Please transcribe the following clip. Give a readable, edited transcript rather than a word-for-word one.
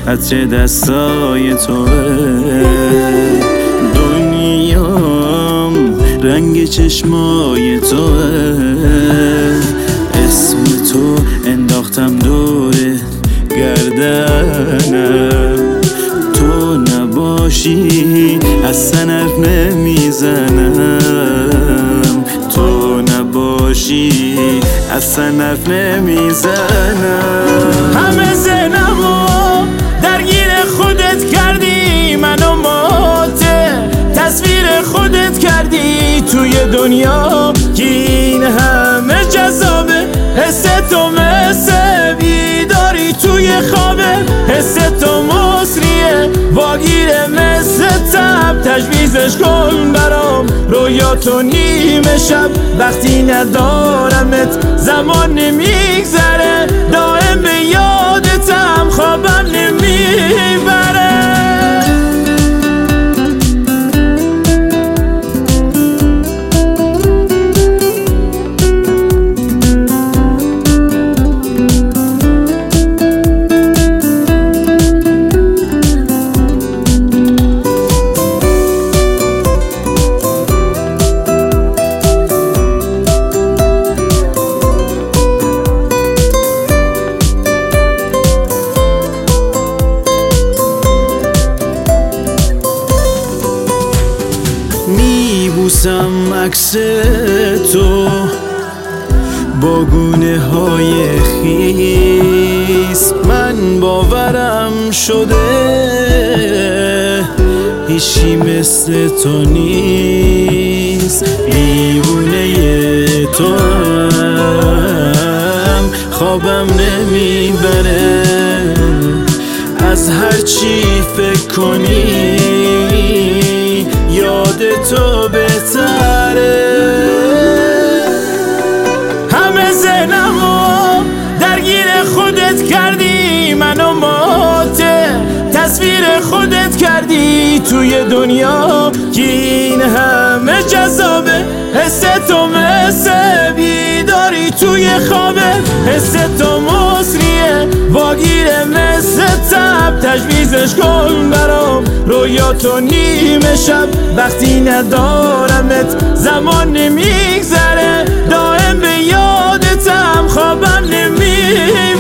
عطر دستای توه. دنیام رنگ چشمای توه. اسم تو انداختم دور گردنم. تو نباشی اصلا حرف نمیزنم. تو نباشی اصلا حرف نمیزنم. همه ذهنمو درگیر خودت کردی، منو ماته تصویر خودت کردی توی دنیا که این همه جذابه. حس تو مثل بیداری توی خوابه، حس تو مصریه واگیره مثل تب. تجویزش کن برام رویا تو نیمه شب. وقتی ندارمت زمان نمیگذره، دائم به یادتم خوابم نمیبره. میبوسم عکس تو با گونه های خیس. من باورم شده هیچی مثل تو نیست. دیوونه تو هم خوابم نمیبره. از هرچی فکر کنی یاد تو بهتره. همه ذهنمو درگیر خودت کردی، منو ماته تصویر خودت کردی توی دنیا که این همه جذابه. حس تو مثل بیداری توی خوابه، حس تو مصریه واگیره مثل تب. تجویزش کن برام رویا تو نیمه شب. وقتی ندارمت زمان نمیگذره، دائم به یادتم خوابم نمیبره.